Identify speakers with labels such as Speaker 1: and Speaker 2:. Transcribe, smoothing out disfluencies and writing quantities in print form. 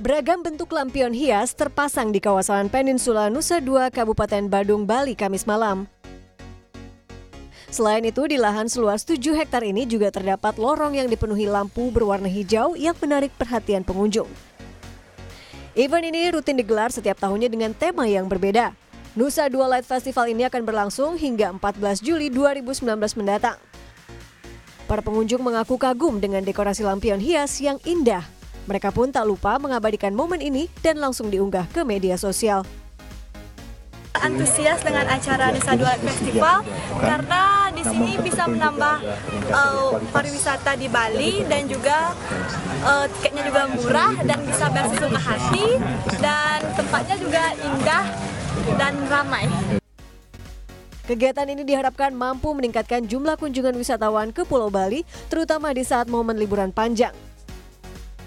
Speaker 1: Beragam bentuk lampion hias terpasang di kawasan Peninsula Nusa Dua, Kabupaten Badung, Bali, Kamis malam. Selain itu, di lahan seluas 7 hektar ini juga terdapat lorong yang dipenuhi lampu berwarna hijau yang menarik perhatian pengunjung. Event ini rutin digelar setiap tahunnya dengan tema yang berbeda. Nusa Dua Light Festival ini akan berlangsung hingga 14 Juli 2019 mendatang. Para pengunjung mengaku kagum dengan dekorasi lampion hias yang indah. Mereka pun tak lupa mengabadikan momen ini dan langsung diunggah ke media sosial.
Speaker 2: Antusias dengan acara Nusa Dua Festival karena di sini bisa menambah pariwisata di Bali dan juga tiketnya juga murah dan bisa bersesuka hati dan tempatnya juga indah dan ramai.
Speaker 1: Kegiatan ini diharapkan mampu meningkatkan jumlah kunjungan wisatawan ke Pulau Bali, terutama di saat momen liburan panjang.